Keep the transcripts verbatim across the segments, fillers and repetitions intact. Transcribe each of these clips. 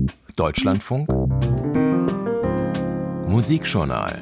Deutschlandfunk Musikjournal.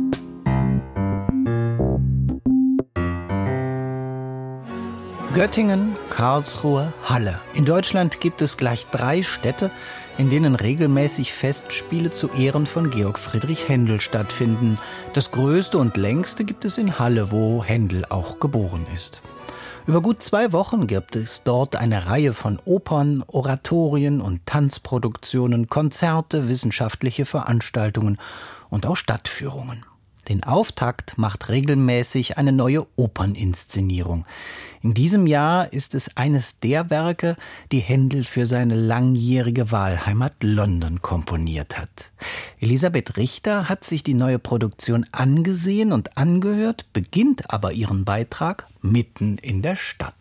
Göttingen, Karlsruhe, Halle. In Deutschland gibt es gleich drei Städte, in denen regelmäßig Festspiele zu Ehren von Georg Friedrich Händel stattfinden. Das größte und längste gibt es in Halle, wo Händel auch geboren ist. Über gut zwei Wochen gibt es dort eine Reihe von Opern, Oratorien und Tanzproduktionen, Konzerte, wissenschaftliche Veranstaltungen und auch Stadtführungen. Den Auftakt macht regelmäßig eine neue Operninszenierung. In diesem Jahr ist es eines der Werke, die Händel für seine langjährige Wahlheimat London komponiert hat. Elisabeth Richter hat sich die neue Produktion angesehen und angehört, beginnt aber ihren Beitrag mitten in der Stadt.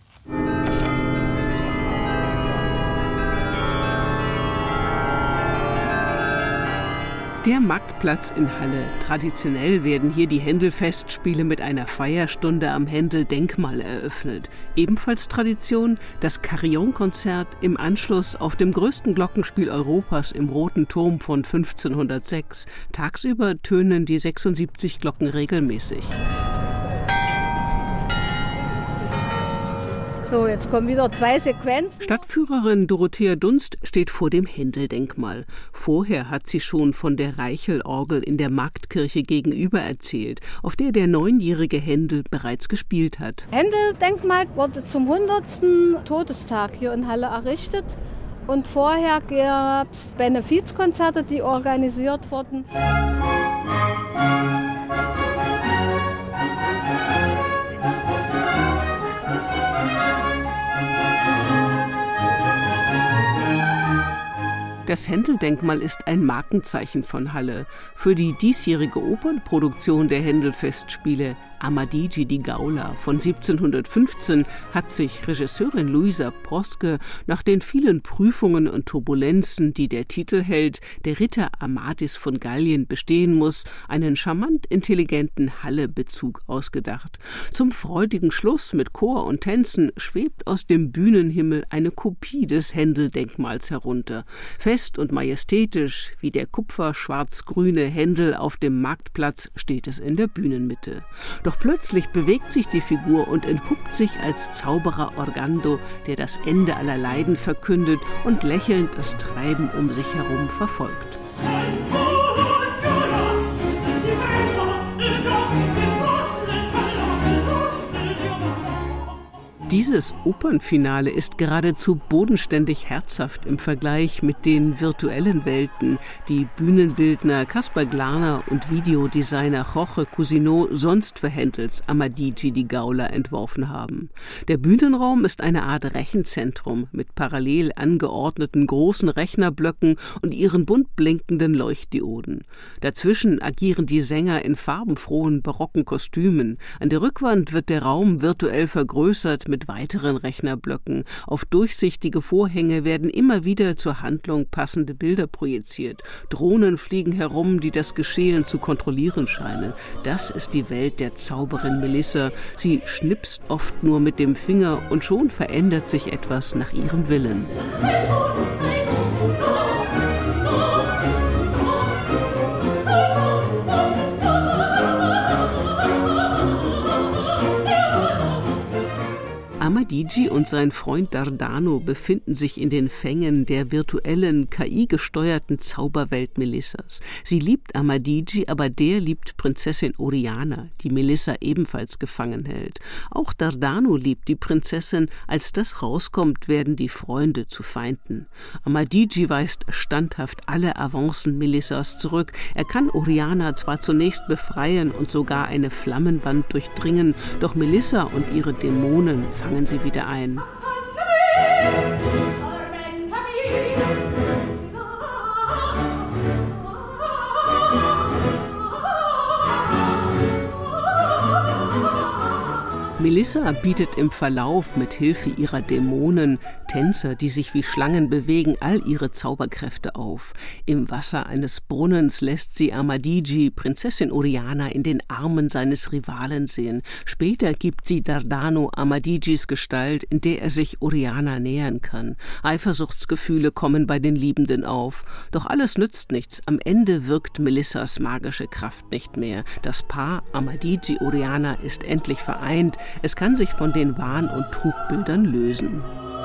Der Marktplatz in Halle. Traditionell werden hier die Händel-Festspiele mit einer Feierstunde am Händel-Denkmal eröffnet. Ebenfalls Tradition das Carillon-Konzert im Anschluss auf dem größten Glockenspiel Europas im Roten Turm von fünfzehnhundertsechs. Tagsüber tönen die sechsundsiebzig Glocken regelmäßig. So, jetzt kommen wieder zwei Sequenzen. Stadtführerin Dorothea Dunst steht vor dem Händel-Denkmal. Vorher hat sie schon von der Reichelorgel in der Marktkirche gegenüber erzählt, auf der der neunjährige Händel bereits gespielt hat. Händel-Denkmal wurde zum hundertsten Todestag hier in Halle errichtet. Und vorher gab es Benefizkonzerte, die organisiert wurden. Das Händel-Denkmal ist ein Markenzeichen von Halle. Für die diesjährige Opernproduktion der Händel-Festspiele Amadigi di Gaula von siebzehnhundertfünfzehn hat sich Regisseurin Luisa Proske nach den vielen Prüfungen und Turbulenzen, die der Titelheld, der Ritter Amadis von Gallien, bestehen muss, einen charmant intelligenten Halle-Bezug ausgedacht. Zum freudigen Schluss mit Chor und Tänzen schwebt aus dem Bühnenhimmel eine Kopie des Händel-Denkmals herunter. Fest und majestätisch wie der kupferschwarz-grüne Händel auf dem Marktplatz steht es in der Bühnenmitte. Doch plötzlich bewegt sich die Figur und entpuppt sich als Zauberer Orgando, der das Ende aller Leiden verkündet und lächelnd das Treiben um sich herum verfolgt. Dieses Opernfinale ist geradezu bodenständig herzhaft im Vergleich mit den virtuellen Welten, die Bühnenbildner Kaspar Glarner und Videodesigner Jorge Cousineau sonst für Händels Amadigi di Gaula entworfen haben. Der Bühnenraum ist eine Art Rechenzentrum mit parallel angeordneten großen Rechnerblöcken und ihren bunt blinkenden Leuchtdioden. Dazwischen agieren die Sänger in farbenfrohen barocken Kostümen. An der Rückwand wird der Raum virtuell vergrößert mit weiteren Rechnerblöcken. Auf durchsichtige Vorhänge werden immer wieder zur Handlung passende Bilder projiziert. Drohnen fliegen herum, die das Geschehen zu kontrollieren scheinen. Das ist die Welt der Zauberin Melissa. Sie schnipst oft nur mit dem Finger und schon verändert sich etwas nach ihrem Willen. Amadigi und sein Freund Dardano befinden sich in den Fängen der virtuellen, K I-gesteuerten Zauberwelt Melissas. Sie liebt Amadigi, aber der liebt Prinzessin Oriana, die Melissa ebenfalls gefangen hält. Auch Dardano liebt die Prinzessin. Als das rauskommt, werden die Freunde zu Feinden. Amadigi weist standhaft alle Avancen Melissas zurück. Er kann Oriana zwar zunächst befreien und sogar eine Flammenwand durchdringen, doch Melissa und ihre Dämonen fangen sie wieder ein. Melissa bietet im Verlauf mit Hilfe ihrer Dämonen Tänzer, die sich wie Schlangen bewegen, all ihre Zauberkräfte auf. Im Wasser eines Brunnens lässt sie Amadigi, Prinzessin Oriana, in den Armen seines Rivalen sehen. Später gibt sie Dardano Amadigis Gestalt, in der er sich Oriana nähern kann. Eifersuchtsgefühle kommen bei den Liebenden auf. Doch alles nützt nichts. Am Ende wirkt Melissas magische Kraft nicht mehr. Das Paar Amadigi-Oriana ist endlich vereint. Es kann sich von den Wahn- und Trugbildern lösen.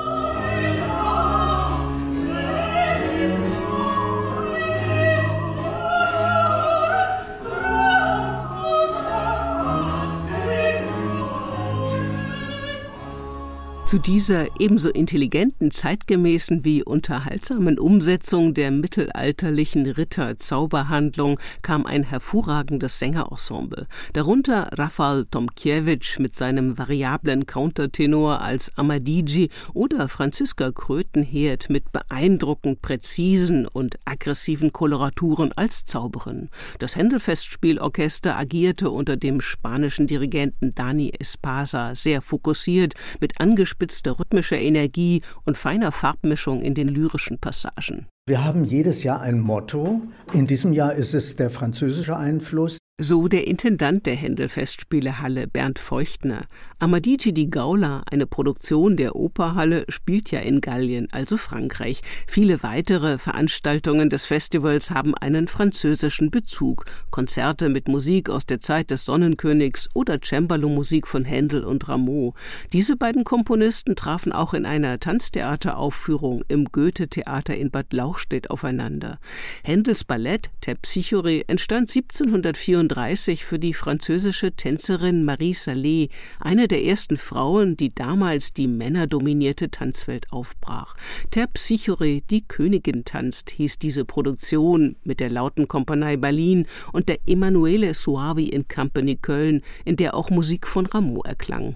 Zu dieser ebenso intelligenten, zeitgemäßen wie unterhaltsamen Umsetzung der mittelalterlichen Ritter-Zauberhandlung kam ein hervorragendes Sängerensemble. Darunter Rafal Tomkiewicz mit seinem variablen Countertenor als Amadigi oder Franziska Krötenherd mit beeindruckend präzisen und aggressiven Koloraturen als Zauberin. Das Händel-Festspielorchester agierte unter dem spanischen Dirigenten Dani Espasa sehr fokussiert mit angespitzter rhythmischer Energie und feiner Farbmischung in den lyrischen Passagen. Wir haben jedes Jahr ein Motto. In diesem Jahr ist es der französische Einfluss. So der Intendant der Händel-Festspielehalle, Bernd Feuchtner. Amadigi di Gaula, eine Produktion der Operhalle, spielt ja in Gallien, also Frankreich. Viele weitere Veranstaltungen des Festivals haben einen französischen Bezug. Konzerte mit Musik aus der Zeit des Sonnenkönigs oder Cembalo-Musik von Händel und Rameau. Diese beiden Komponisten trafen auch in einer Tanztheateraufführung im Goethe-Theater in Bad Lauchstädt aufeinander. Händels Ballett Terpsichore entstand siebzehnhundertvierunddreißig für die französische Tänzerin Marie Salé, eine der ersten Frauen, die damals die männerdominierte Tanzwelt aufbrach. Terpsichore, die Königin tanzt, hieß diese Produktion mit der Lautenkompanie Berlin und der Emanuele Soavi in Company Köln, in der auch Musik von Rameau erklang.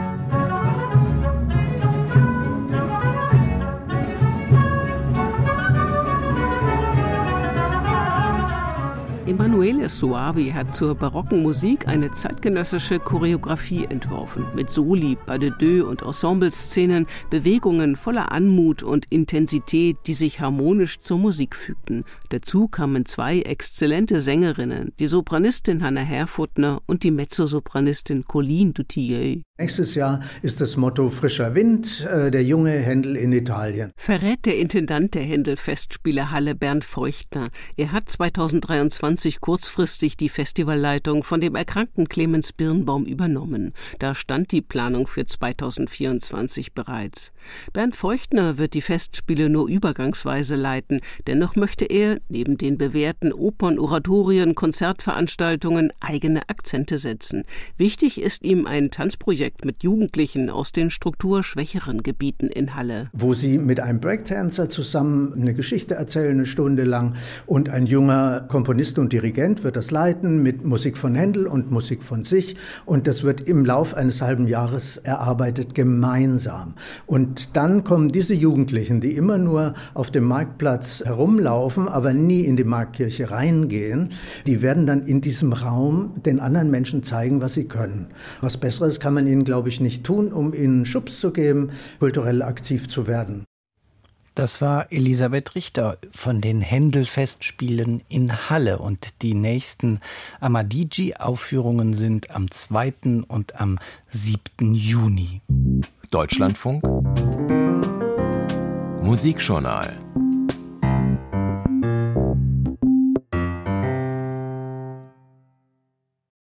Emanuele Soavi hat zur barocken Musik eine zeitgenössische Choreografie entworfen, mit Soli, Pas de deux und Ensembleszenen, Bewegungen voller Anmut und Intensität, die sich harmonisch zur Musik fügten. Dazu kamen zwei exzellente Sängerinnen, die Sopranistin Hanna Herfurthner und die Mezzosopranistin Colline Dutilleux. Nächstes Jahr ist das Motto Frischer Wind, äh, der junge Händel in Italien. Verrät der Intendant der Händel-Festspielehalle Bernd Feuchtner. Er hat zweitausenddreiundzwanzig kurzfristig die Festivalleitung von dem erkrankten Clemens Birnbaum übernommen. Da stand die Planung für zweitausendvierundzwanzig bereits. Bernd Feuchtner wird die Festspiele nur übergangsweise leiten. Dennoch möchte er, neben den bewährten Opern, Oratorien, Konzertveranstaltungen, eigene Akzente setzen. Wichtig ist ihm ein Tanzprojekt mit Jugendlichen aus den strukturschwächeren Gebieten in Halle. Wo sie mit einem Breakdancer zusammen eine Geschichte erzählen, eine Stunde lang, und ein junger Komponist und Dirigent wird das leiten mit Musik von Händel und Musik von sich, und das wird im Lauf eines halben Jahres erarbeitet gemeinsam. Und dann kommen diese Jugendlichen, die immer nur auf dem Marktplatz herumlaufen, aber nie in die Marktkirche reingehen, die werden dann in diesem Raum den anderen Menschen zeigen, was sie können. Was Besseres kann man ihnen, glaube ich, nicht tun, um ihnen Schubs zu geben, kulturell aktiv zu werden. Das war Elisabeth Richter von den Händel-Festspielen in Halle. Und die nächsten Amadigi-Aufführungen sind am zweiten und am siebten Juni. Deutschlandfunk Musikjournal.